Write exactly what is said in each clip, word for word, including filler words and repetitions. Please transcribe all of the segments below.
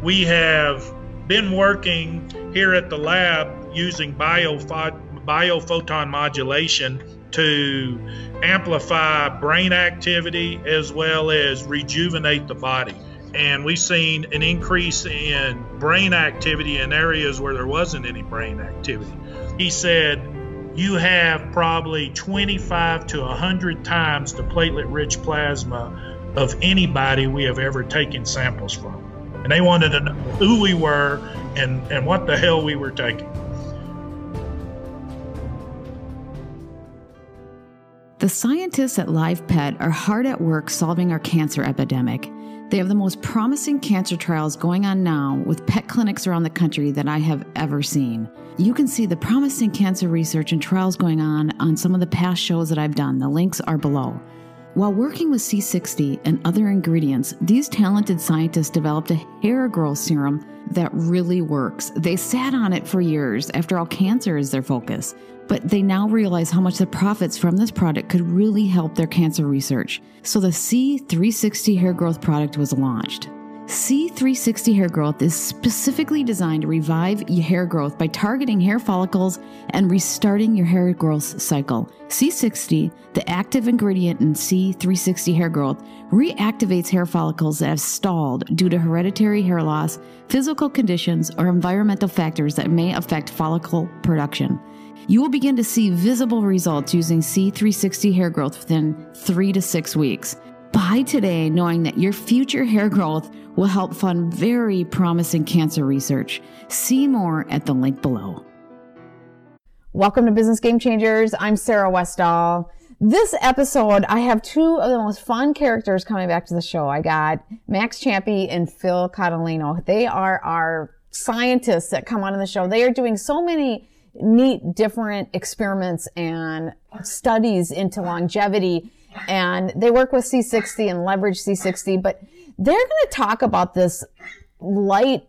We have been working here at the lab using biopho- biophoton modulation to amplify brain activity as well as rejuvenate the body. And we've seen an increase in brain activity in areas where there wasn't any brain activity. He said, you have probably twenty-five to one hundred times the platelet-rich plasma of anybody we have ever taken samples from. And they wanted to know who we were and, and what the hell we were taking. The scientists at LivePet are hard at work solving our cancer epidemic. They have the most promising cancer trials going on now with pet clinics around the country that I have ever seen. You can see the promising cancer research and trials going on on some of the past shows that I've done. The links are below. While working with C sixty and other ingredients, these talented scientists developed a hair growth serum that really works. They sat on it for years. After all, cancer is their focus. But they now realize how much the profits from this product could really help their cancer research. So the C three sixty hair growth product was launched. C three sixty hair growth is specifically designed to revive your hair growth by targeting hair follicles and restarting your hair growth cycle. C sixty, the active ingredient in C three sixty hair growth, reactivates hair follicles that have stalled due to hereditary hair loss, physical conditions, or environmental factors that may affect follicle production. You will begin to see visible results using C three sixty hair growth within three to six weeks. Buy today knowing that your future hair growth will help fund very promising cancer research. See more at the link below. Welcome to Business Game Changers. I'm Sarah Westall. This episode, I have two of the most fun characters coming back to the show. I got Max Ciampi and Phil Catalino. They are our scientists that come on the show. They are doing so many neat, different experiments and studies into longevity. And they work with C sixty and leverage C sixty, but they're going to talk about this light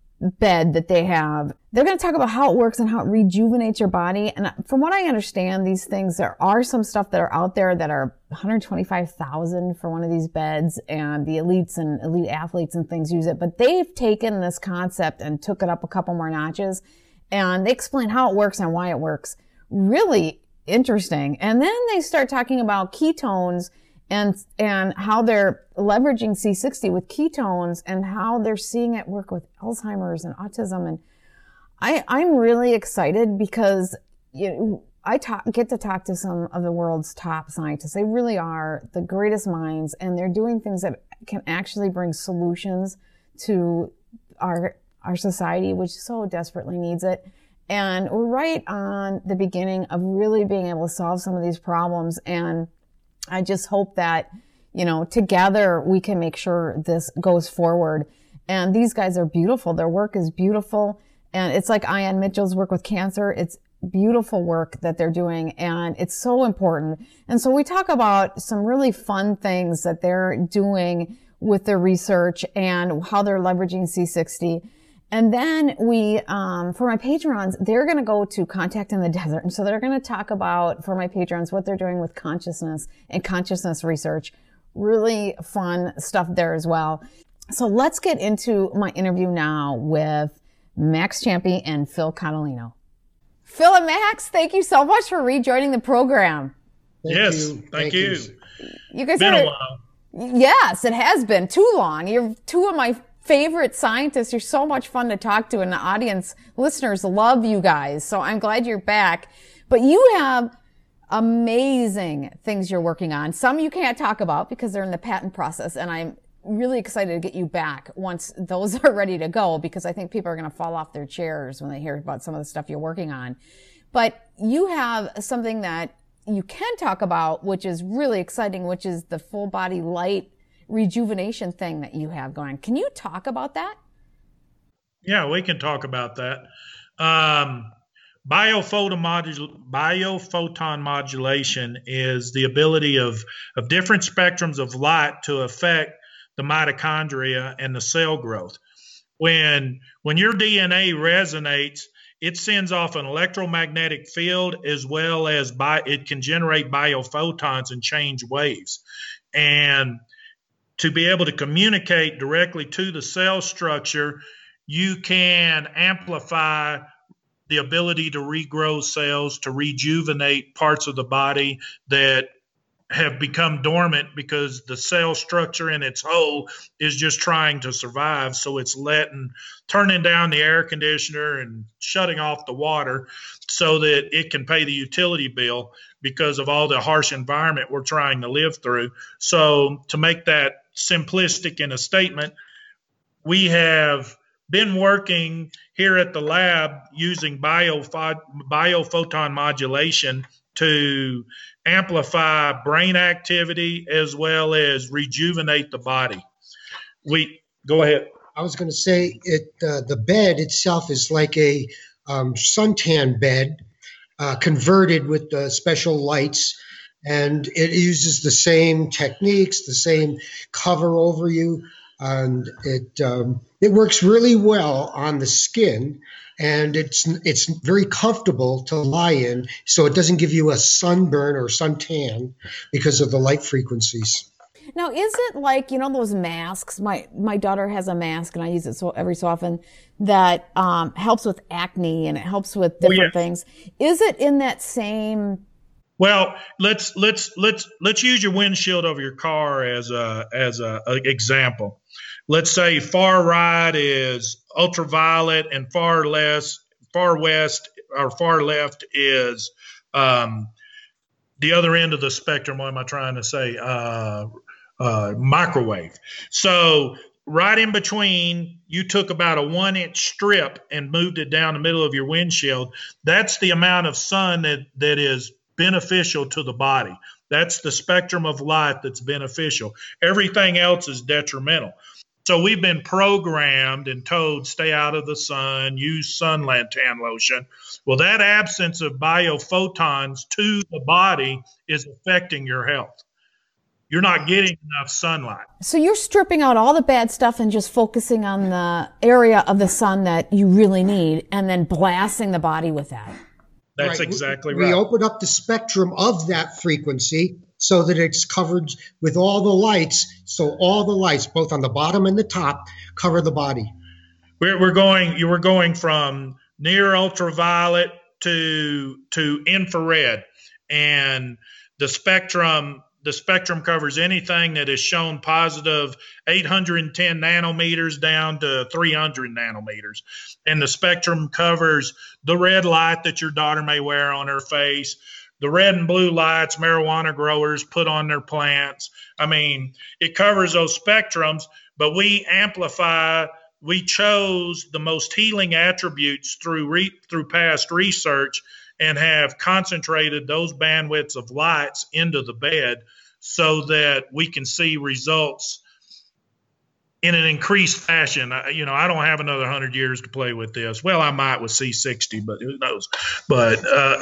bed that they have. They're going to talk about how it works and how it rejuvenates your body. And from what I understand, these things, there are some stuff that are out there that are one hundred twenty-five thousand dollars for one of these beds, and the elites and elite athletes and things use it. But they've taken this concept and took it up a couple more notches, and they explain how it works and why it works. Really interesting. And then they start talking about ketones and and how they're leveraging C sixty with ketones and how they're seeing it work with Alzheimer's and autism. And I, I'm really excited because you know, I talk, get to talk to some of the world's top scientists. They really are the greatest minds, and they're doing things that can actually bring solutions to our our society, which so desperately needs it. And we're right on the beginning of really being able to solve some of these problems. And I just hope that, you know, together we can make sure this goes forward. And these guys are beautiful. Their work is beautiful. And it's like Ian Mitchell's work with cancer. It's beautiful work that they're doing, and it's so important. And so we talk about some really fun things that they're doing with their research and how they're leveraging C sixty. And then we, um, for my patrons, they're going to go to Contact in the Desert. And so they're going to talk about, for my patrons, what they're doing with consciousness and consciousness research. Really fun stuff there as well. So let's get into my interview now with Max Ciampi and Phil Catalino. Phil and Max, thank you so much for rejoining the program. Thank yes, you. thank, thank you. you. You guys been are, a while. Yes, it has been too long. You're two of my favorite scientists. You're so much fun to talk to, and the audience listeners love you guys. So I'm glad you're back. But you have amazing things you're working on. Some you can't talk about because they're in the patent process, and I'm really excited to get you back once those are ready to go, because I think people are going to fall off their chairs when they hear about some of the stuff you're working on. But you have something that you can talk about, which is really exciting, which is the full body light rejuvenation thing that you have going. Can you talk about that? Yeah, we can talk about that. Um, biophoton, modul- biophoton modulation is the ability of, of different spectrums of light to affect the mitochondria and the cell growth. When, when your D N A resonates, it sends off an electromagnetic field, as well as bi- it can generate biophotons and change waves. And to be able to communicate directly to the cell structure, you can amplify the ability to regrow cells, to rejuvenate parts of the body that have become dormant because the cell structure in its whole is just trying to survive. So it's letting, turning down the air conditioner and shutting off the water so that it can pay the utility bill because of all the harsh environment we're trying to live through. So to make that simplistic in a statement, we have been working here at the lab using biopho- biophoton modulation to amplify brain activity as well as rejuvenate the body. We go ahead. I was going to say it. Uh, the bed itself is like a um, suntan bed uh, converted with the special lights, and it uses the same techniques, the same cover over you, and it um, it works really well on the skin. And it's it's very comfortable to lie in, so it doesn't give you a sunburn or suntan because of the light frequencies. Now, is it like, you know, those masks? My my daughter has a mask, and I use it so every so often, that um, helps with acne and it helps with different oh, yeah. things. Is it in that same? Well, let's let's let's let's use your windshield of your car as a as a, a example. Let's say far right is ultraviolet and far less, far west or far left is um, the other end of the spectrum. What am I trying to say? Uh, uh, microwave. So right in between, you took about a one inch strip and moved it down the middle of your windshield. That's the amount of sun that, that is beneficial to the body. That's the spectrum of light that's beneficial. Everything else is detrimental. So we've been programmed and told stay out of the sun, use suntan lotion. Well, that absence of biophotons to the body is affecting your health. You're not getting enough sunlight. So you're stripping out all the bad stuff and just focusing on the area of the sun that you really need and then blasting the body with that. That's right. exactly we, right. We open up the spectrum of that frequency so that it's covered with all the lights. So all the lights, both on the bottom and the top, cover the body. We're, we're going. You were going from near ultraviolet to to infrared, and the spectrum. The spectrum covers anything that is shown positive eight hundred ten nanometers down to three hundred nanometers. And the spectrum covers the red light that your daughter may wear on her face, the red and blue lights marijuana growers put on their plants. I mean, it covers those spectrums, but we amplify, we chose the most healing attributes through re, through past research and have concentrated those bandwidths of lights into the bed so that we can see results in an increased fashion. You know, I don't have another hundred years to play with this. Well, I might with C sixty, but who knows? But uh,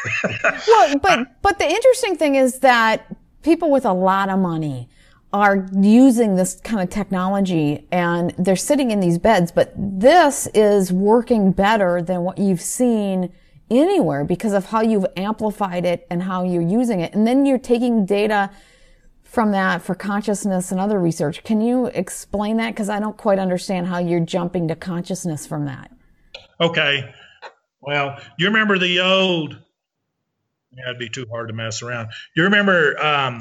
well, but but the interesting thing is that people with a lot of money are using this kind of technology and they're sitting in these beds, but this is working better than what you've seen anywhere because of how you've amplified it and how you're using it. And then you're taking data from that for consciousness and other research. Can you explain that? Because I don't quite understand how you're jumping to consciousness from that. Okay. Well, you remember the old, yeah, it'd be too hard to mess around. You remember, um,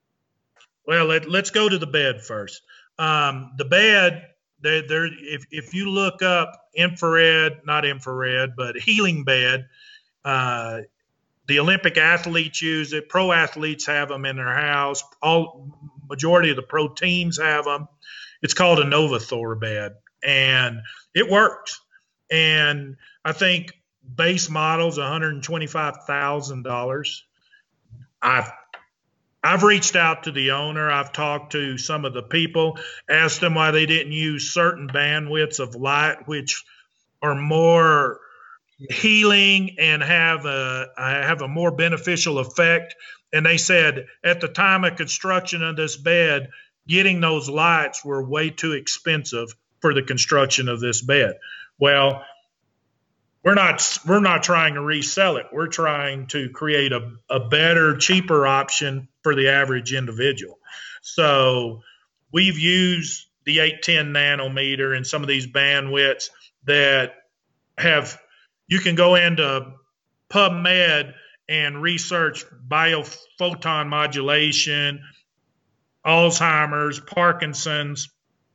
well, let, let's go to the bed first. Um, the bed, There, there. If if you look up infrared, not infrared, but healing bed, uh, the Olympic athletes use it. Pro athletes have them in their house. All majority of the pro teams have them. It's called a NovaThor bed, and it works. And I think base model's one hundred twenty-five thousand dollars. I've I've reached out to the owner. I've talked to some of the people, asked them why they didn't use certain bandwidths of light, which are more healing and have a have a more beneficial effect. And they said at the time of construction of this bed, getting those lights were way too expensive for the construction of this bed. Well, We're not we're not trying to resell it. We're trying to create a, a better, cheaper option for the average individual. So we've used the eight ten nanometer and some of these bandwidths that have, you can go into PubMed and research biophoton modulation, Alzheimer's, Parkinson's,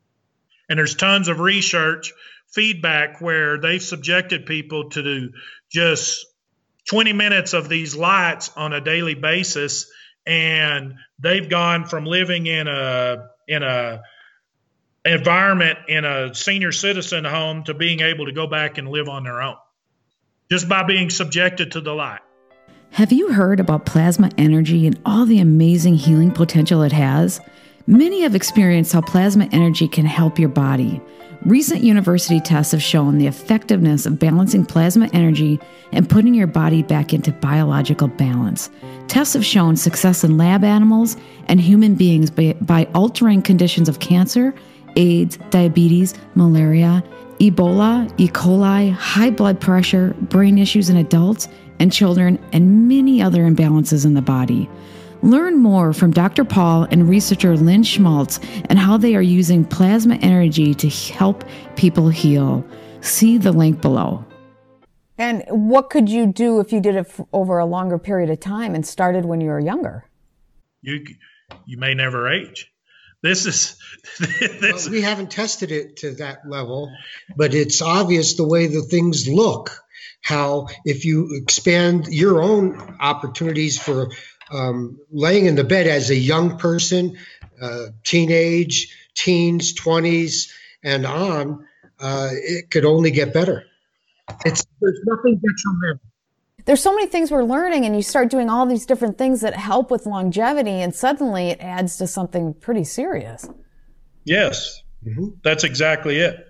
and there's tons of research feedback where they've subjected people to do just twenty minutes of these lights on a daily basis, and they've gone from living in a in a environment in a senior citizen home to being able to go back and live on their own just by being subjected to the light. Have you heard about plasma energy and all the amazing healing potential it has? Many have experienced how plasma energy can help your body. Recent university tests have shown the effectiveness of balancing plasma energy and putting your body back into biological balance. Tests have shown success in lab animals and human beings by, by altering conditions of cancer, AIDS, diabetes, malaria, Ebola, E. coli, high blood pressure, brain issues in adults and children, and many other imbalances in the body. Learn more from Doctor Paul and researcher Lynn Schmaltz and how they are using plasma energy to help people heal. See the link below. And what could you do if you did it f- over a longer period of time and started when you were younger? You you may never age. This is this. Well, we haven't tested it to that level, but it's obvious the way the things look. How if you expand your own opportunities for um, laying in the bed as a young person, uh, teenage, teens, twenties, and on, uh, it could only get better. It's there's nothing detrimental. There's so many things we're learning, and you start doing all these different things that help with longevity, and suddenly it adds to something pretty serious. Yes, mm-hmm. That's exactly it.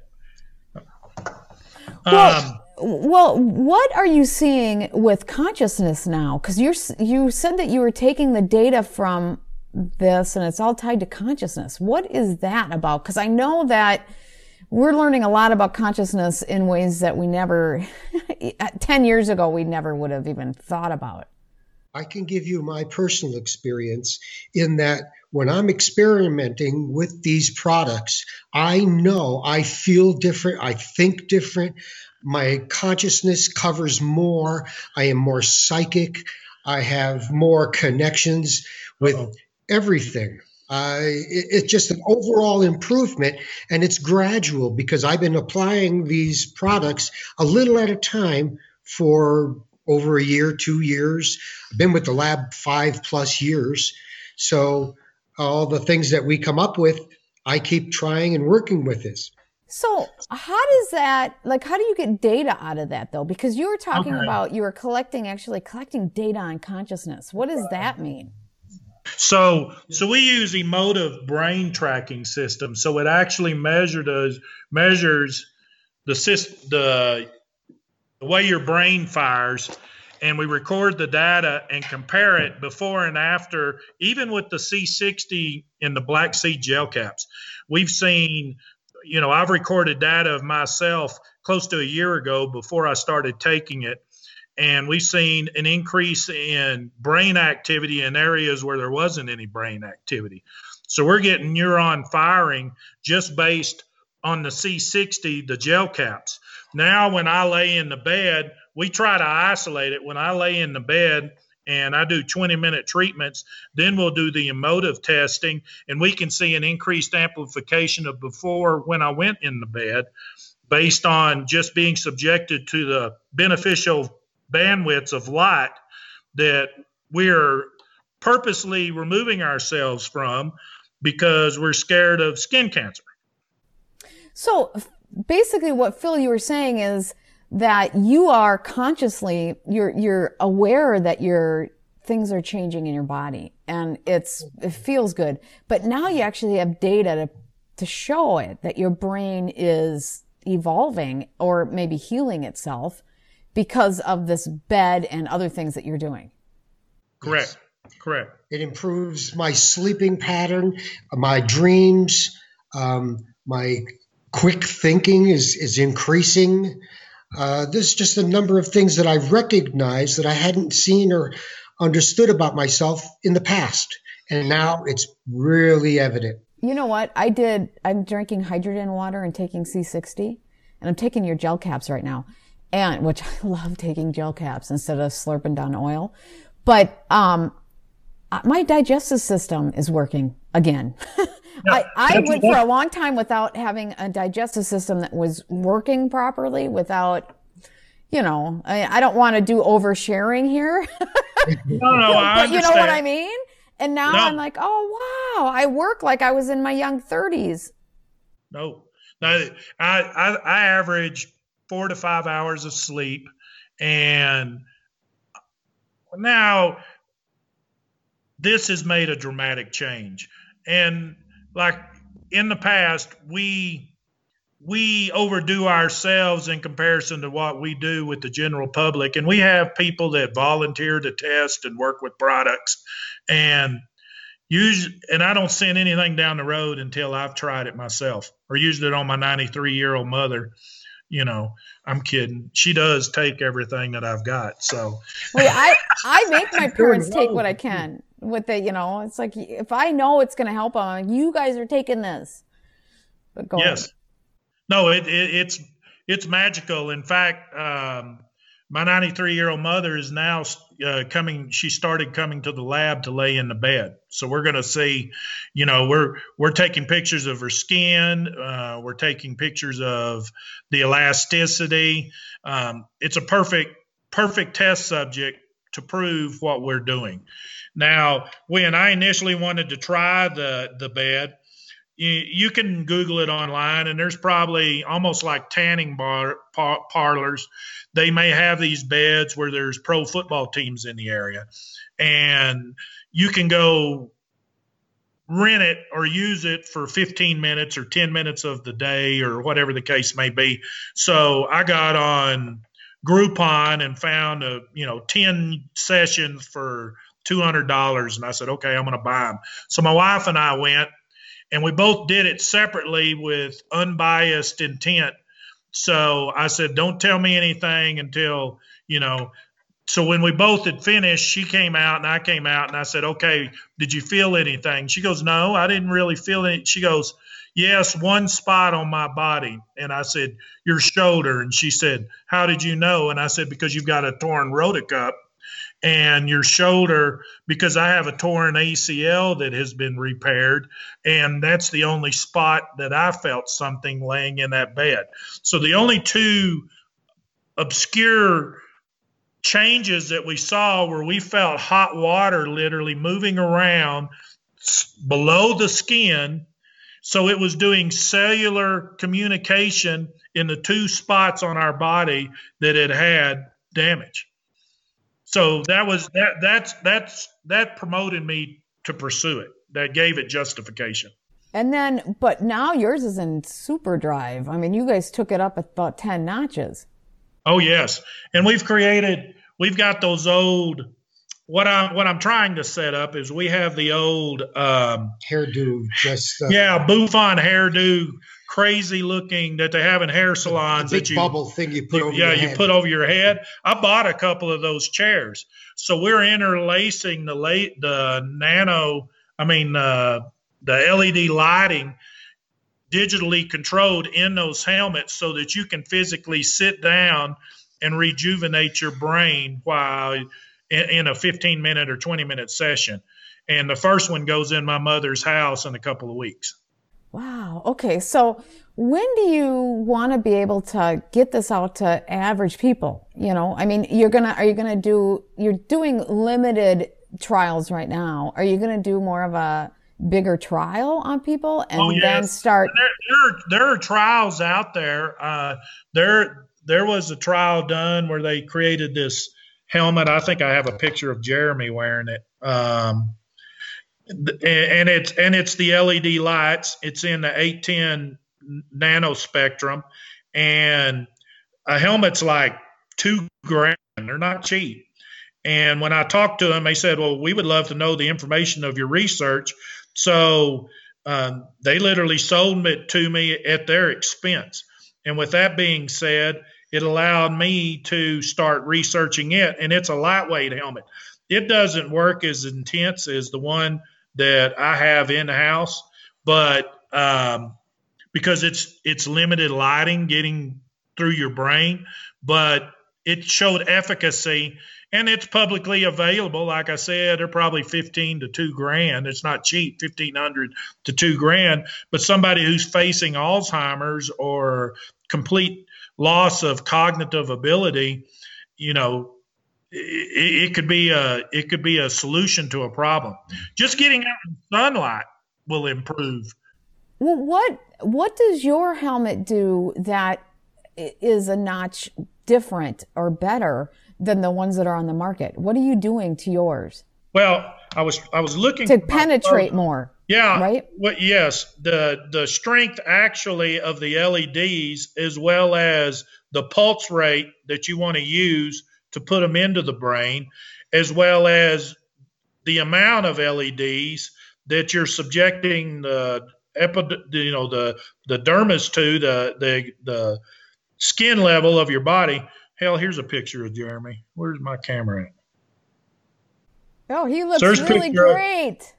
Well, um, well, what are you seeing with consciousness now? Because you you said that you were taking the data from this, and it's all tied to consciousness. What is that about? Because I know that we're learning a lot about consciousness in ways that we never, ten years ago, we never would have even thought about. I can give you my personal experience in that when I'm experimenting with these products, I know I feel different, I think different, my consciousness covers more, I am more psychic, I have more connections with Uh-oh. everything. Uh, it, it's just an overall improvement, and it's gradual because I've been applying these products a little at a time for over a year, two years. I've been with the lab five plus years. So all the things that we come up with, I keep trying and working with this. So how does that, like, how do you get data out of that, though? Because you were talking okay. about you were collecting, actually collecting data on consciousness. What does that mean? So, so we use emotive brain tracking system. So it actually measures measures the the the way your brain fires, and we record the data and compare it before and after. Even with the C sixty in the Black Seed gel caps, we've seen. You know, I've recorded data of myself close to a year ago before I started taking it. And we've seen an increase in brain activity in areas where there wasn't any brain activity. So we're getting neuron firing just based on the C sixty, the gel caps. Now, when I lay in the bed, we try to isolate it. When I lay in the bed and I do twenty minute treatments, then we'll do the emotive testing, and we can see an increased amplification of before when I went in the bed based on just being subjected to the beneficial bandwidths of light that we're purposely removing ourselves from because we're scared of skin cancer. So basically what Phil, you were saying is that you are consciously, you're, you're aware that your things are changing in your body and it's, it feels good, but now you actually have data to, to show it that your brain is evolving or maybe healing itself because of this bed and other things that you're doing. Correct. Correct. It improves my sleeping pattern, my dreams, um, my quick thinking is, is increasing. Uh, there's just a number of things that I've recognized that I hadn't seen or understood about myself in the past. And now it's really evident. You know what? I did, I'm drinking hydrogen water and taking C sixty, and I'm taking your gel caps right now, and which I love taking gel caps instead of slurping down oil. But um, my digestive system is working again. I, I went for a long time without having a digestive system that was working properly, without, you know, I, I don't want to do oversharing here. No, no, I but you know what I understand. mean? And now No. I'm like, oh, wow, I work like I was in my young thirties. No, no, I, I I average four to five hours of sleep, and now this has made a dramatic change. And like in the past, we we overdo ourselves in comparison to what we do with the general public, and we have people that volunteer to test and work with products, and use and I don't send anything down the road until I've tried it myself, or used it on my ninety-three year old mother. You know, I'm kidding. She does take everything that I've got. So Well, I, I make my parents take what I can with the, you know, it's like, if I know it's going to help them, you guys are taking this. But go yes, ahead. no, it, it it's it's magical. In fact, um, my ninety-three year old mother is now uh, coming. She started coming to the lab to lay in the bed. So we're going to see, you know, we're we're taking pictures of her skin. Uh, we're taking pictures of the elasticity. Um, it's a perfect perfect test subject to prove what we're doing. Now, when I initially wanted to try the the bed, you, you can Google it online, and there's probably almost like tanning bar, par, parlors. They may have these beds where there's pro football teams in the area, and you can go rent it or use it for fifteen minutes or ten minutes of the day or whatever the case may be. So I got on Groupon and found a, you know, ten sessions for two hundred dollars. And I said, okay, I'm going to buy them. So my wife and I went, and we both did it separately with unbiased intent. So I said, don't tell me anything until, you know, so when we both had finished, she came out and I came out, and I said, okay, did you feel anything? She goes, no, I didn't really feel it. She goes, yes, one spot on my body. And I said, your shoulder. And she said, how did you know? And I said, because you've got a torn rotacup, and your shoulder, because I have a torn A C L that has been repaired, and that's the only spot that I felt something laying in that bed. So the only two obscure changes that we saw were we felt hot water literally moving around below the skin. So it was doing cellular communication in the two spots on our body that had had damage. So that was that that's that's that promoted me to pursue it. That gave it justification. And then, but now yours is in super drive. I mean, you guys took it up about ten notches. Oh yes, and we've created. We've got those old. What I'm what I'm trying to set up is we have the old um, Hairdo, just uh, yeah Buffon hairdo, crazy looking that they have in hair salons. a big that you, bubble thing you put you- over yeah your you head. put over your head. I bought a couple of those chairs, so we're interlacing the late the nano. I mean uh, the L E D lighting digitally controlled in those helmets so that you can physically sit down and rejuvenate your brain while in, in a fifteen minute or twenty minute session. And the first one goes in my mother's house in a couple of weeks. Wow. Okay. So when do you want to be able to get this out to average people? You know, I mean, you're going to, are you going to do, you're doing limited trials right now. Are you going to do more of a bigger trial on people and Oh, then yes. start? There, there, are, there are trials out there. Uh, there, there was a trial done where they created this helmet. I think I have a picture of Jeremy wearing it. Um, and it's and it's the L E D lights. It's in the eight ten nano spectrum, and a helmet's like two grand. They're not cheap. And when I talked to them, they said, "Well, we would love to know the information of your research." So um, they literally sold it to me at their expense. And with that being said, it allowed me to start researching it. And it's a lightweight helmet. It doesn't work as intense as the one that I have in the house, but um, because it's it's limited lighting getting through your brain, but it showed efficacy, and it's publicly available. Like I said, they're probably fifteen to two grand. It's not cheap, fifteen hundred to two grand. But somebody who's facing Alzheimer's or complete loss of cognitive ability, you know, it, it could be a it could be a solution to a problem. Just getting out in sunlight will improve. Well, what what does your helmet do that is a notch different or better than the ones that are on the market? What are you doing to yours? Well, I was I was looking to penetrate more. Yeah. Right. Well, yes. The the strength actually of the L E Ds, as well as the pulse rate that you want to use to put them into the brain, as well as the amount of L E Ds that you're subjecting the epi, you know, the the dermis to, the the the skin level of your body. Hell, here's a picture of Jeremy. Where's my camera at? Oh, he looks There's really great.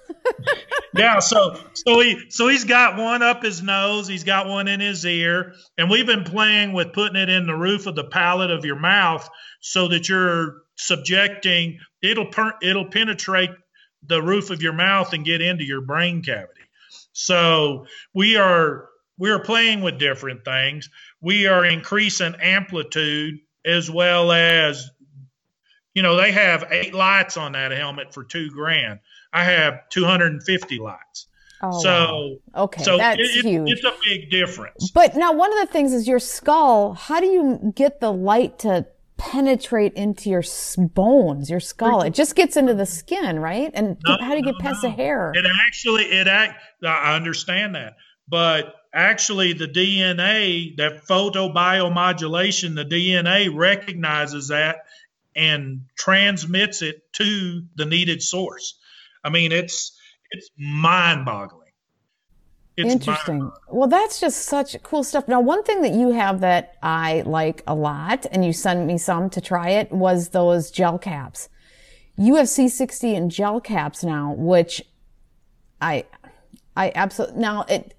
Yeah, so so he so he's got one up his nose, he's got one in his ear, and we've been playing with putting it in the roof of the palate of your mouth so that you're subjecting it'll per, it'll penetrate the roof of your mouth and get into your brain cavity. So we are we are playing with different things. We are increasing amplitude, as well as, you know, they have eight lights on that helmet for two grand. I have two hundred fifty lights. Oh, so, wow. Okay, so that's it, huge. It's a big difference. But now one of the things is your skull. How do you get the light to penetrate into your bones, your skull? It just gets into the skin, right? And no, how do you no, get past no. the hair? It actually, it act. I understand that, but actually, the D N A, that photobiomodulation, the D N A recognizes that and transmits it to the needed source. I mean, it's it's mind-boggling. It's Interesting. mind-boggling. Well, that's just such cool stuff. Now, one thing that you have that I like a lot, and you sent me some to try it, was those gel caps. You have C sixty and gel caps now, which I, I absolutely, now it,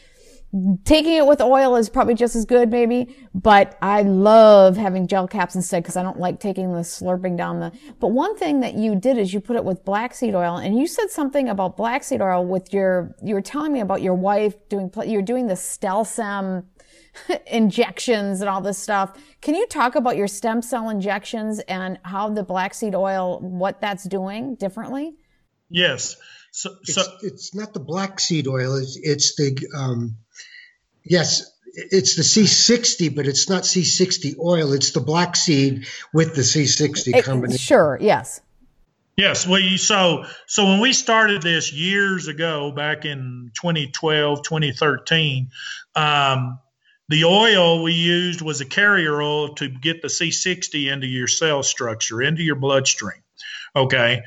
taking it with oil is probably just as good, maybe, but I love having gel caps instead because I don't like taking the slurping down the, but one thing that you did is you put it with black seed oil, and you said something about black seed oil with your, you were telling me about your wife doing, you're doing the Stelsem injections and all this stuff. Can you talk about your stem cell injections and how the black seed oil, what that's doing differently? Yes. So, so it's, it's not the black seed oil. It's, it's the, um, yes, it's the C sixty, but it's not C sixty oil. It's the black seed with the C sixty it, combination. Sure. Yes. Yes. Well, you, so, so when we started this years ago, back in twenty twelve, twenty thirteen, um, the oil we used was a carrier oil to get the C sixty into your cell structure, into your bloodstream. Okay.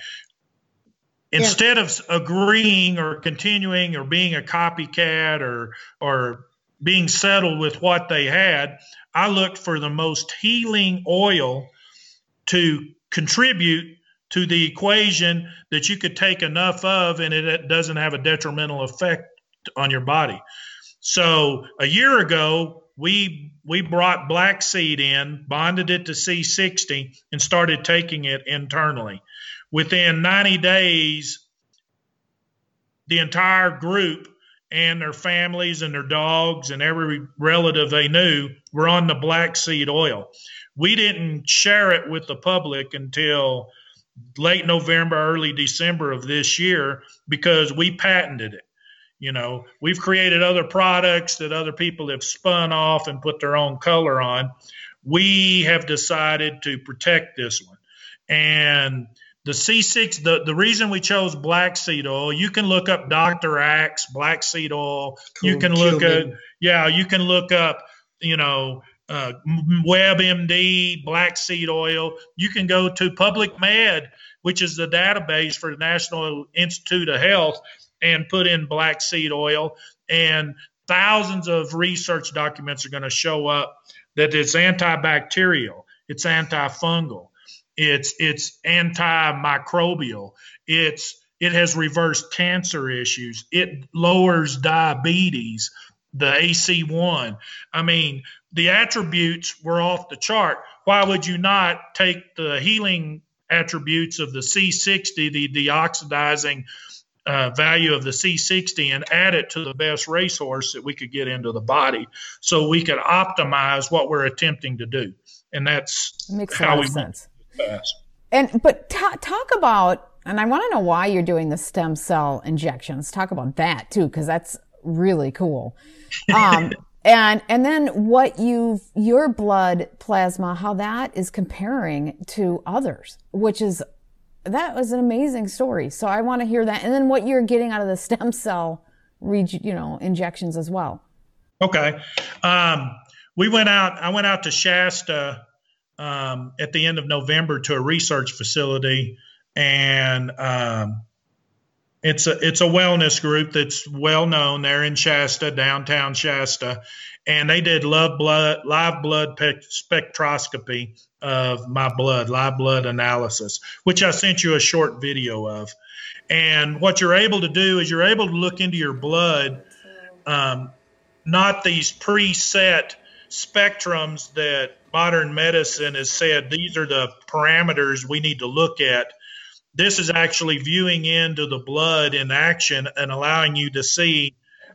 Instead yeah. of agreeing or continuing or being a copycat or or being settled with what they had, I looked for the most healing oil to contribute to the equation that you could take enough of and it doesn't have a detrimental effect on your body. So a year ago, we we brought black seed in, bonded it to C sixty, and started taking it internally. Within ninety days, the entire group and their families and their dogs and every relative they knew were on the black seed oil. We didn't share it with the public until late November, early December of this year because we patented it. You know, we've created other products that other people have spun off and put their own color on. We have decided to protect this one. And the C six, the, the reason we chose black seed oil, you can look up Doctor Axe, black seed oil. Cool. You can look Cumin. at, yeah, you can look up, you know, uh, WebMD, black seed oil. You can go to PublicMed, which is the database for the National Institute of Health, and put in black seed oil. And thousands of research documents are going to show up that it's antibacterial, it's antifungal. It's it's antimicrobial. It's It has reversed cancer issues. It lowers diabetes, the A C one. I mean, the attributes were off the chart. Why would you not take the healing attributes of the C sixty, the deoxidizing uh, value of the C sixty, and add it to the best racehorse that we could get into the body so we could optimize what we're attempting to do? And that's Makes how a lot we of sense. fast. And but t- talk about, and I want to know why you're doing the stem cell injections. Talk about that too, because that's really cool. Um, and and then what you've your blood plasma, how that is comparing to others, which is that was an amazing story. So I want to hear that, and then what you're getting out of the stem cell, reg- you know, injections as well. Okay, um, we went out. I went out to Shasta um, at the end of November to a research facility, and um, it's a it's a wellness group that's well known there in Shasta, downtown Shasta, and they did live blood live blood pe- spectroscopy of my blood, live blood analysis, which I sent you a short video of. And what you're able to do is you're able to look into your blood, um, not these preset spectrums that modern medicine has said these are the parameters we need to look at. This is actually viewing into the blood in action and allowing you to see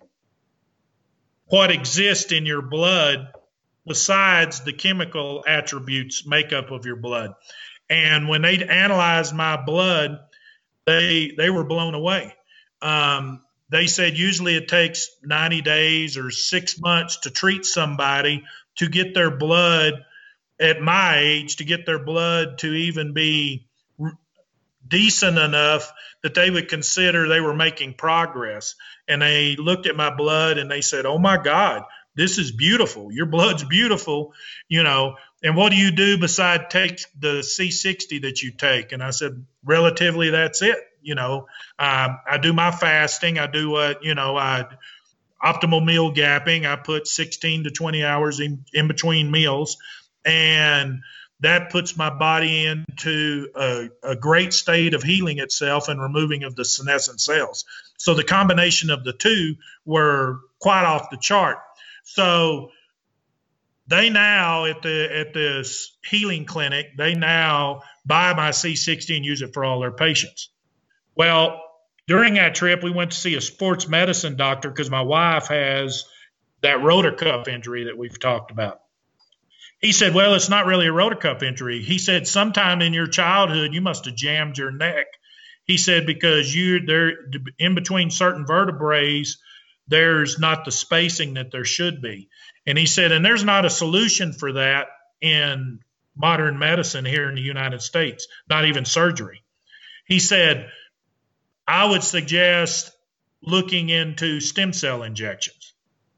what exists in your blood besides the chemical attributes makeup of your blood. And when they analyzed my blood, they they were blown away. Um, they said usually it takes ninety days or six months to treat somebody to get their blood at my age, to get their blood to even be decent enough that they would consider they were making progress. And they looked at my blood and they said, oh my God, this is beautiful. Your blood's beautiful, you know, and what do you do beside take the C sixty that you take? And I said, relatively, that's it. You know, um, I do my fasting. I do what, you know, I optimal meal gapping. I put sixteen to twenty hours in, in between meals, and that puts my body into a, a great state of healing itself and removing of the senescent cells. So the combination of the two were quite off the chart. So they now at the at this healing clinic, they now buy my C sixty and use it for all their patients. Well, during that trip, we went to see a sports medicine doctor because my wife has that rotor cuff injury that we've talked about. He said, well, it's not really a rotor cuff injury. He said, sometime in your childhood, you must have jammed your neck. He said, because you there in between certain vertebrae, there's not the spacing that there should be. And he said, and there's not a solution for that in modern medicine here in the United States, not even surgery. He said, I would suggest looking into stem cell injections.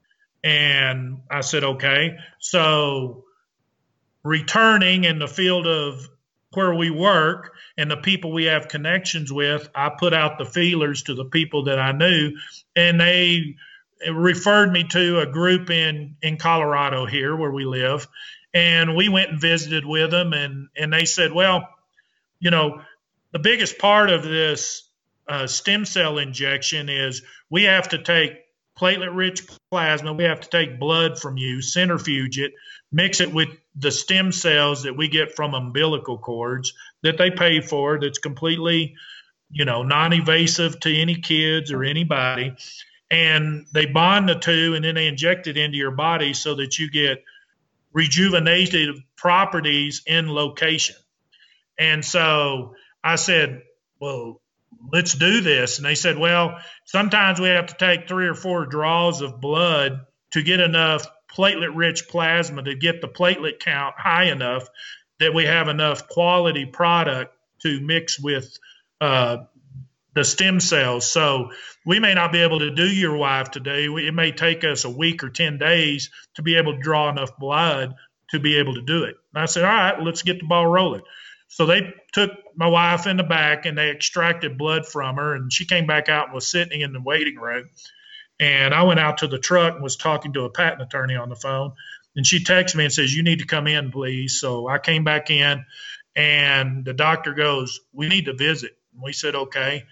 And I said, okay. So returning in the field of where we work and the people we have connections with, I put out the feelers to the people that I knew, and they referred me to a group in, in Colorado here where we live. And we went and visited with them, and, and they said, well, you know, the biggest part of this uh, stem cell injection is we have to take platelet-rich plasma, we have to take blood from you, centrifuge it, mix it with the stem cells that we get from umbilical cords that they pay for, that's completely, you know, non-invasive to any kids or anybody. And they bond the two, and then they inject it into your body so that you get rejuvenative properties in location. And so I said, well, let's do this. And they said, well, sometimes we have to take three or four draws of blood to get enough platelet-rich plasma to get the platelet count high enough that we have enough quality product to mix with uh, the stem cells. So we may not be able to do your wife today. It may take us a week or ten days to be able to draw enough blood to be able to do it. And I said, all right, let's get the ball rolling. So they took my wife in the back and they extracted blood from her, and she came back out and was sitting in the waiting room. And I went out to the truck and was talking to a patent attorney on the phone, and she texted me and says, you need to come in, please. So I came back in, and the doctor goes, we need to visit. And we said, okay.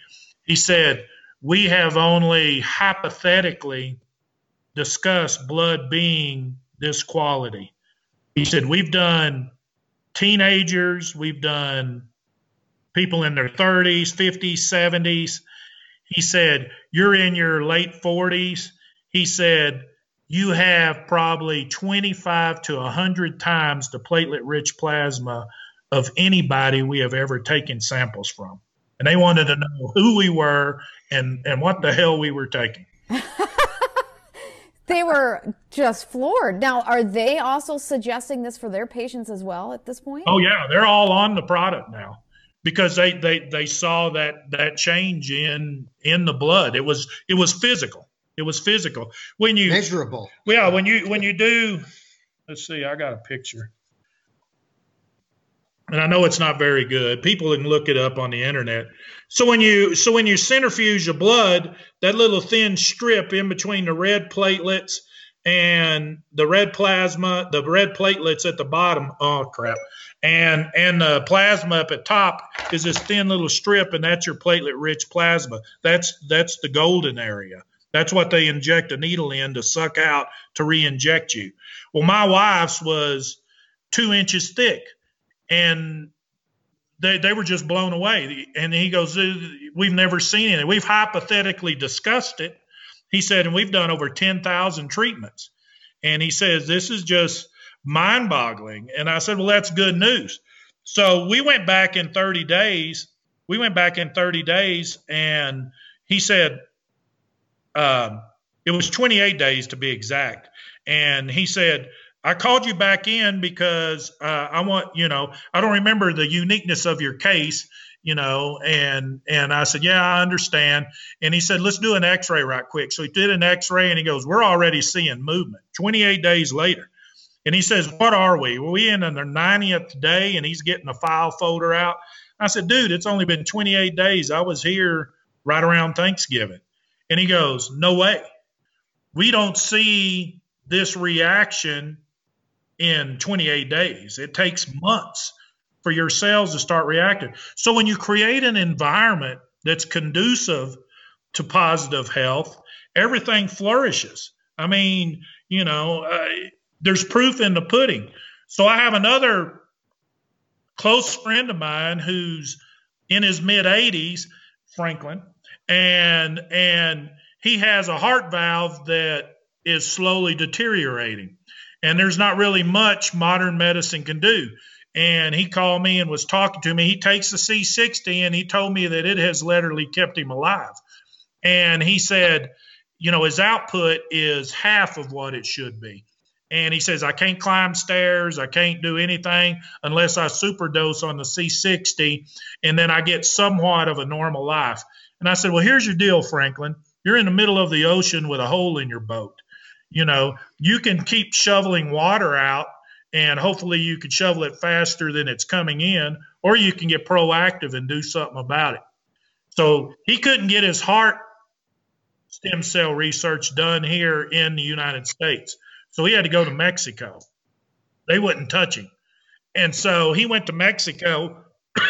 He said, we have only hypothetically discussed blood being this quality. He said, we've done teenagers, we've done people in their thirties, fifties, seventies. He said, you're in your late forties. He said, you have probably twenty-five to one hundred times the platelet-rich plasma of anybody we have ever taken samples from. And they wanted to know who we were and, and what the hell we were taking. They were just floored. Now, are they also suggesting this for their patients as well at this point? Oh, yeah. They're all on the product now because they, they, they saw that, that change in in the blood. It was it was physical. It was physical. When you measurable. Yeah, when you when you do, let's see, I got a picture. And I know it's not very good. People can look it up on the internet. So when you so when you centrifuge your blood, that little thin strip in between the red platelets and the red plasma, the red platelets at the bottom, oh crap, and and the plasma up at top is this thin little strip, and that's your platelet-rich plasma. That's that's the golden area. That's what they inject a needle in to suck out to re-inject you. Well, my wife's was two inches thick. And they they were just blown away. And he goes, we've never seen it. We've hypothetically discussed it. He said, and we've done over ten thousand treatments. And he says, this is just mind-boggling. And I said, well, that's good news. So we went back in thirty days. We went back in thirty days, and he said, um, it was twenty-eight days to be exact. And he said, I called you back in because uh, I want, you know, I don't remember the uniqueness of your case, you know, and and I said, yeah, I understand. And he said, let's do an x-ray right quick. So he did an x-ray, and he goes, we're already seeing movement twenty-eight days later. And he says, what are we? Well, we in the ninetieth day, and he's getting a file folder out. I said, dude, it's only been twenty-eight days. I was here right around Thanksgiving. And he goes, no way. We don't see this reaction in twenty-eight days. It takes months for your cells to start reacting. So when you create an environment that's conducive to positive health, everything flourishes. I mean, you know, uh, there's proof in the pudding. So I have another close friend of mine who's in his mid eighties, Franklin, and and he has a heart valve that is slowly deteriorating. And there's not really much modern medicine can do. And he called me and was talking to me. He takes the C sixty, and he told me that it has literally kept him alive. And he said, you know, his output is half of what it should be. And he says, I can't climb stairs. I can't do anything unless I superdose on the C sixty, and then I get somewhat of a normal life. And I said, well, here's your deal, Franklin. You're in the middle of the ocean with a hole in your boat. You know, you can keep shoveling water out, and hopefully you can shovel it faster than it's coming in, or you can get proactive and do something about it. So he couldn't get his heart stem cell research done here in the United States. So he had to go to Mexico. They wouldn't touch him. And so he went to Mexico,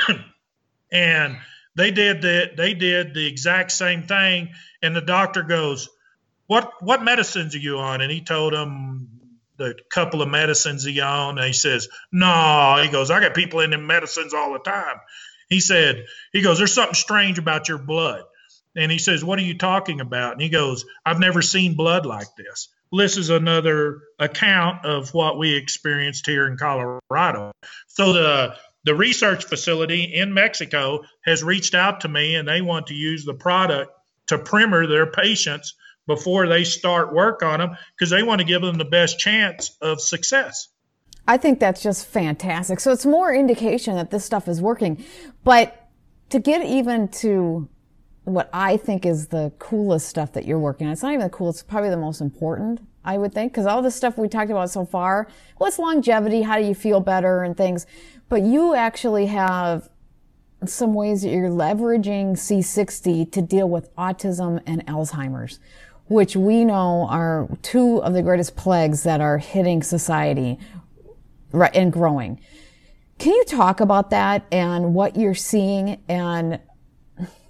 and they did the, they did the exact same thing. And the doctor goes, What what medicines are you on? And he told him the couple of medicines he on. And he says, no, he goes, I got people in them medicines all the time. He said, he goes, there's something strange about your blood. And he says, what are you talking about? And he goes, I've never seen blood like this. Well, this is another account of what we experienced here in Colorado. So the the research facility in Mexico has reached out to me, and they want to use the product to primer their patients before they start work on them, because they want to give them the best chance of success. I think that's just fantastic. So it's more indication that this stuff is working. But to get even to what I think is the coolest stuff that you're working on, it's not even the coolest, it's probably the most important, I would think, because all the stuff we talked about so far, well, it's longevity, how do you feel better and things. But you actually have some ways that you're leveraging C sixty to deal with autism and Alzheimer's, which we know are two of the greatest plagues that are hitting society and growing. Can you talk about that and what you're seeing and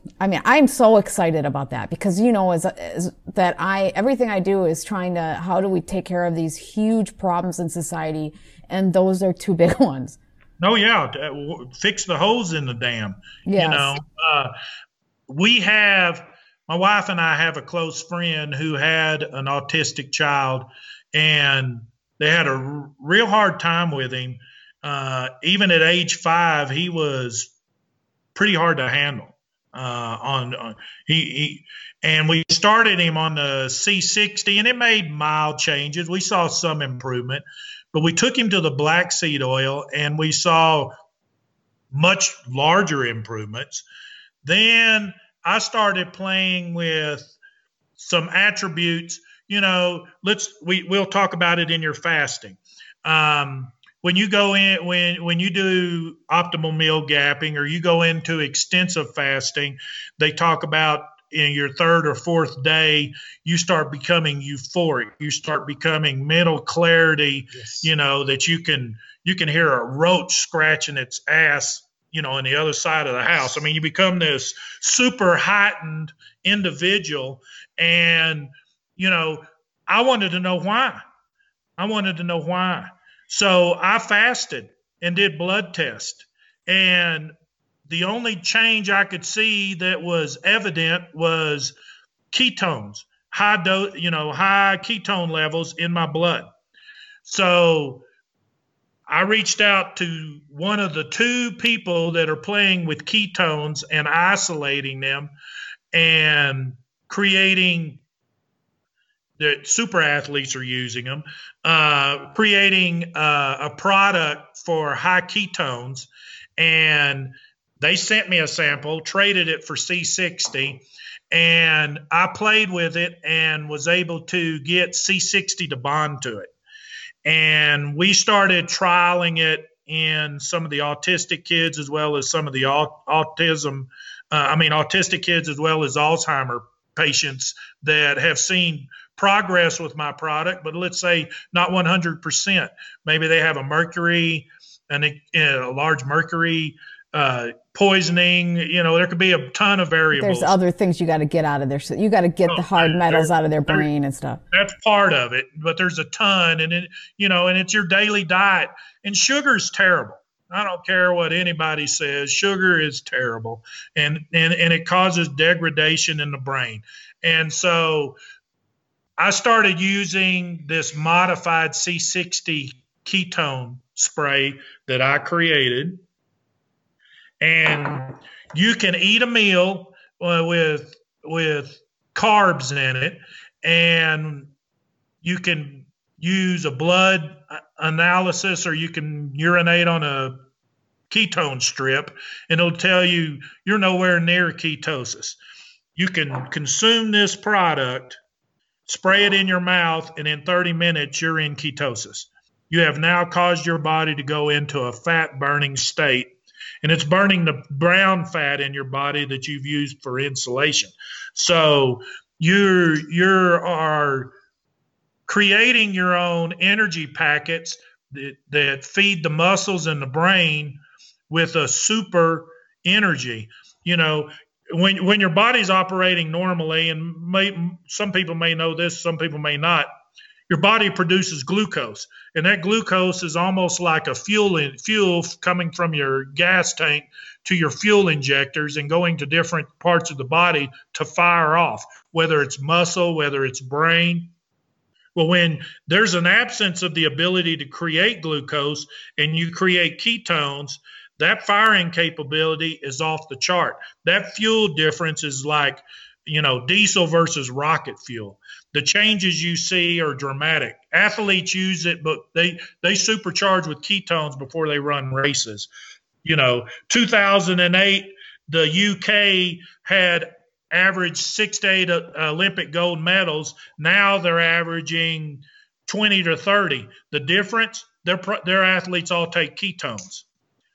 I mean, I'm so excited about that because, you know, as, as that I, everything I do is trying to, how do we take care of these huge problems in society? And those are two big ones. Oh, yeah. Uh, Fix the holes in the dam. Yes. You know, uh, we have, my wife and I have a close friend who had an autistic child, and they had a r- real hard time with him. Uh, even at age five, he was pretty hard to handle. Uh, on, on he, he and we started him on the C sixty, and it made mild changes. We saw some improvement, but we took him to the black seed oil, and we saw much larger improvements. Then I started playing with some attributes. You know, let's we we'll talk about it in your fasting. Um, When you go in, when when you do optimal meal gapping or you go into extensive fasting, they talk about in your third or fourth day, you start becoming euphoric. You start becoming mental clarity. Yes. You know that you can you can hear a roach scratching its ass, you know, on the other side of the house. I mean, you become this super heightened individual, and you know, I wanted to know why. I wanted to know why. So I fasted and did blood tests, and the only change I could see that was evident was ketones, high dose, you know, high ketone levels in my blood. So I reached out to one of the two people that are playing with ketones and isolating them and creating that super athletes are using them, uh, creating uh, a product for high ketones. And they sent me a sample, traded it for C sixty, and I played with it and was able to get C sixty to bond to it. And we started trialing it in some of the autistic kids as well as some of the autism, uh, I mean, autistic kids as well as Alzheimer patients that have seen progress with my product, but let's say not one hundred percent. Maybe they have a mercury, and a, a large mercury uh, poisoning. You know, there could be a ton of variables. There's other things you got to get out of there. So you got to get oh, the hard metals out of their brain and stuff. That's part of it, but there's a ton, and it, you know, and it's your daily diet. And sugar's terrible. I don't care what anybody says. Sugar is terrible, and and and it causes degradation in the brain. And so I started using this modified C sixty ketone spray that I created. And you can eat a meal uh, with with carbs in it, and you can use a blood analysis, or you can urinate on a ketone strip, and it'll tell you you're nowhere near ketosis. You can consume this product, spray it in your mouth, and in thirty minutes, you're in ketosis. You have now caused your body to go into a fat burning state, and it's burning the brown fat in your body that you've used for insulation. So you're, you are creating your own energy packets that, that feed the muscles and the brain with a super energy. You know, when when your body's operating normally, and may, some people may know this, some people may not, your body produces glucose, and that glucose is almost like a fuel in, fuel coming from your gas tank to your fuel injectors and going to different parts of the body to fire off, whether it's muscle, whether it's brain. Well, when there's an absence of the ability to create glucose and you create ketones, that firing capability is off the chart. That fuel difference is like, you know, diesel versus rocket fuel. The changes you see are dramatic. Athletes use it, but they, they supercharge with ketones before they run races. You know, two thousand eight, the U K had averaged six to eight Olympic gold medals. Now they're averaging twenty to thirty. The difference, their, their athletes all take ketones.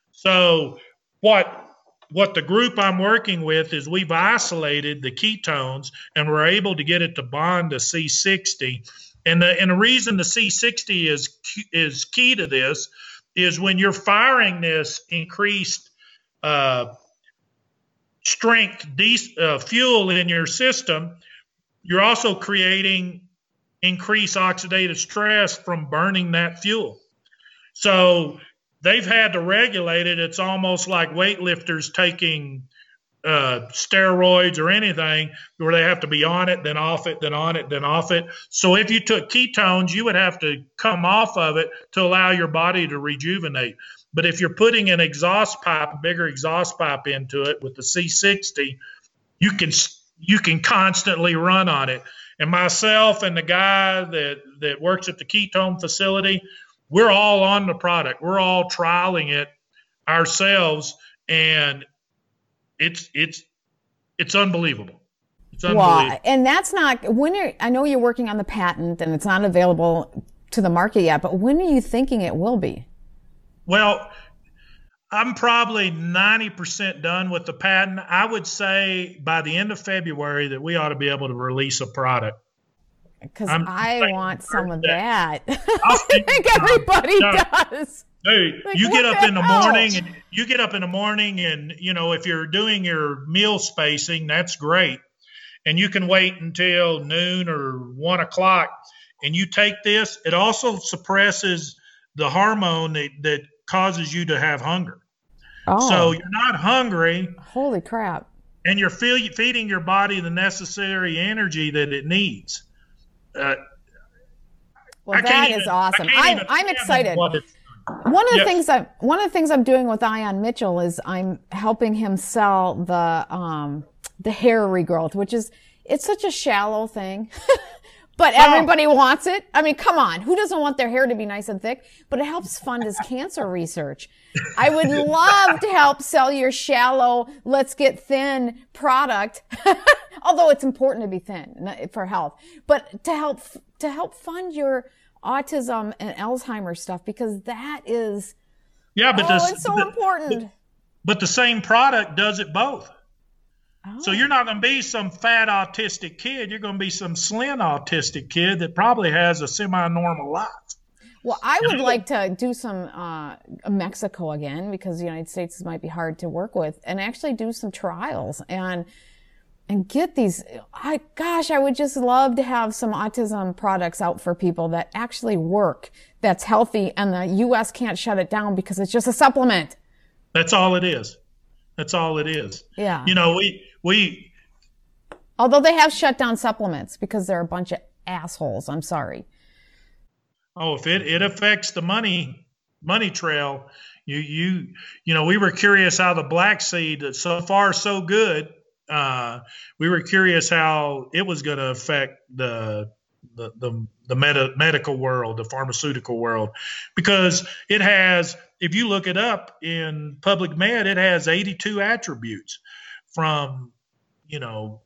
So what what the group I'm working with is we've isolated the ketones, and we're able to get it to bond to C sixty. And the and the reason the C sixty is is key to this is when you're firing this increased uh, strength de- uh, fuel in your system, you're also creating increased oxidative stress from burning that fuel. So they've had to regulate it. It's almost like weightlifters taking uh, steroids or anything where they have to be on it, then off it, then on it, then off it. So if you took ketones, you would have to come off of it to allow your body to rejuvenate. But if you're putting an exhaust pipe, a bigger exhaust pipe into it with the C sixty, you can you can constantly run on it. And myself and the guy that, that works at the ketone facility, we're all on the product. We're all trialing it ourselves, and it's it's it's unbelievable. It's unbelievable. Wow. And that's not when you're. I know you're working on the patent, and it's not available to the market yet. But when are you thinking it will be? Well, I'm probably ninety percent done with the patent. I would say by the end of February that we ought to be able to release a product. Because I want some of that. I I think everybody no, does. Dude, Like, you get what up the in the hell? morning and you get up in the morning and, you know, if you're doing your meal spacing, that's great. And you can wait until noon or one o'clock and you take this. It also suppresses the hormone that, that causes you to have hunger. Oh. So you're not hungry. Holy crap. And you're feel, feeding your body the necessary energy that it needs. Uh, Well, that is even, awesome. I'm, I'm excited. One of the yes. things I one of the things I'm doing with Ion Mitchell is I'm helping him sell the um the hair regrowth, which is it's such a shallow thing. But oh. everybody wants it. I mean, come on. Who doesn't want their hair to be nice and thick? But it helps fund his cancer research. I would love to help sell your shallow, let's get thin product. Although it's important to be thin for health, but to help, to help fund your autism and Alzheimer's stuff, because that is, yeah, but oh, this, it's so the, important. But, but the same product does it both. Oh. So you're not going to be some fat autistic kid. You're going to be some slim autistic kid that probably has a semi-normal life. Well, I would you know? like to do some uh, Mexico again, because the United States might be hard to work with, and actually do some trials and and get these. I gosh, I would just love to have some autism products out for people that actually work, that's healthy, and the U S can't shut it down because it's just a supplement. That's all it is. That's all it is. Yeah. You know, we we. Although they have shut down supplements because they're a bunch of assholes. I'm sorry. Oh, if it, it affects the money money trail, you you you know, we were curious how the black seed, so far so good. Uh, we were curious how it was going to affect the the the, the med- medical world, the pharmaceutical world, because it has. If you look it up in Public Med, it has eighty-two attributes from, you know,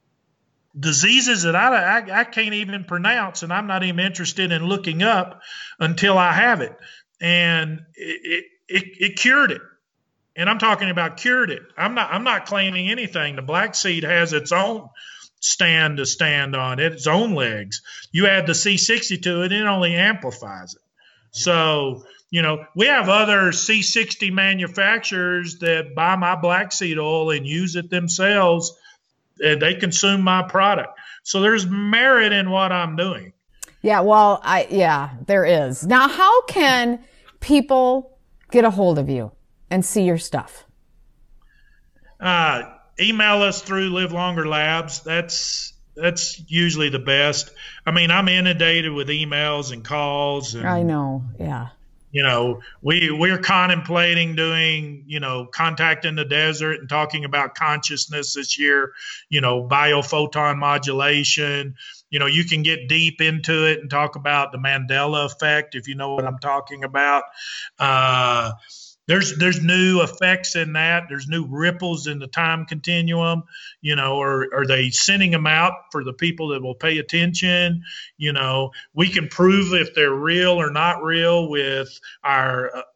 diseases that I, I, I can't even pronounce, and I'm not even interested in looking up until I have it. And it, it, it cured it. And I'm talking about cured it. I'm not, I'm not claiming anything. The black seed has its own stand to stand on it, its own legs. You add the C sixty to it, it only amplifies it. So, you know, we have other C sixty manufacturers that buy my black seed oil and use it themselves. And they consume my product. So there's merit in what I'm doing. Yeah, well, I yeah, there is. Now, how can people get a hold of you and see your stuff? Uh, email us through Live Longer Labs. That's that's usually the best. I mean, I'm inundated with emails and calls. And, I know, yeah. You know, we, we're contemplating doing, you know, Contact in the Desert and talking about consciousness this year, you know, biophoton modulation. You know, you can get deep into it and talk about the Mandela effect, if you know what I'm talking about. Uh, there's there's new effects in that. There's new ripples in the time continuum. You know, or are they sending them out for the people that will pay attention? You know, we can prove if they're real or not real with our uh,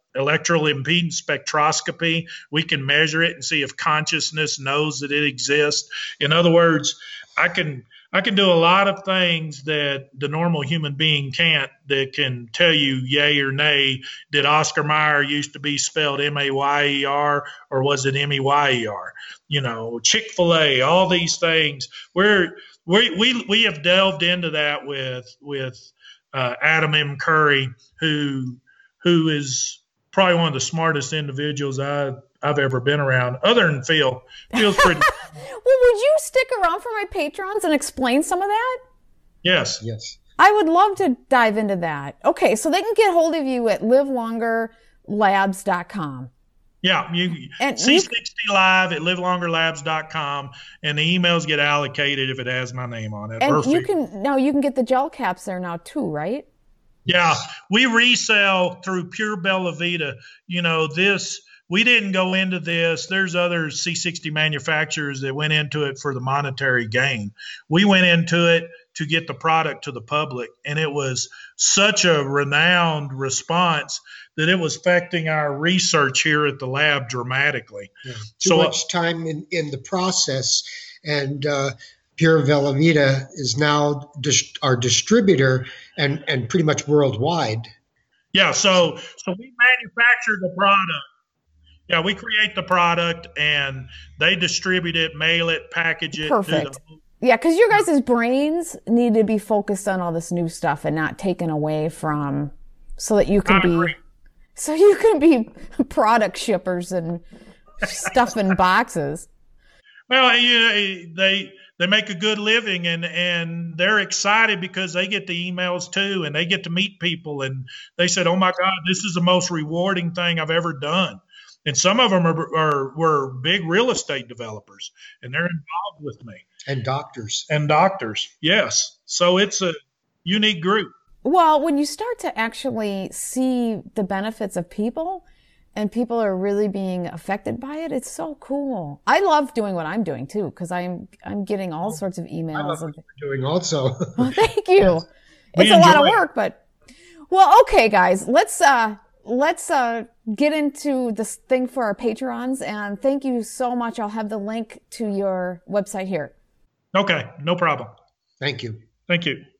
electrical impedance spectroscopy. We can measure it and see if consciousness knows that it exists. In other words, I can I can do a lot of things that the normal human being can't, that can tell you yay or nay. Did Oscar Mayer used to be spelled M A Y E R or was it M E Y E R? You know, Chick-fil-A, all these things. We're, we we we have delved into that with with uh, Adam M. Curry, who who is probably one of the smartest individuals I, I've ever been around, other than Phil. Phil's pretty. Well, would you stick around for my patrons and explain some of that? Yes. Yes. I would love to dive into that. Okay, so they can get hold of you at live longer labs dot com. Yeah, you And C sixty live at live longer labs dot com, and the emails get allocated if it has my name on it. And Perfect. you can now you can get the gel caps there now too, right? Yeah, we resell through Pure Bella Vita. You know, this, we didn't go into this. There's other C sixty manufacturers that went into it for the monetary gain. We went into it to get the product to the public, and it was such a renowned response that it was affecting our research here at the lab dramatically. Yeah. Too So, much time in, in the process, and uh, Pure Bella Vita is now dis- our distributor and, and pretty much worldwide. Yeah, so so we manufacture the product. Yeah, we create the product, and they distribute it, mail it, package it. Perfect. Do the, Yeah, because your guys' brains need to be focused on all this new stuff and not taken away from, so that you can I be, agree. so you can be product shippers and stuff in boxes. Well, you know, they they make a good living, and and they're excited because they get the emails too, and they get to meet people, and they said, "Oh my God, this is the most rewarding thing I've ever done." And some of them are, are were big real estate developers, and they're involved with me. And doctors. And doctors, yes. So it's a unique group. Well, when you start to actually see the benefits of people, and people are really being affected by it, it's so cool. I love doing what I'm doing too, because I'm I'm getting all sorts of I emails. love And, what you're doing also. well, thank you. We It's a lot of enjoy it. work, but well, okay, guys, let's uh let's uh get into this thing for our patrons. And thank you so much. I'll have the link to your website here. Okay, no problem. Thank you. Thank you.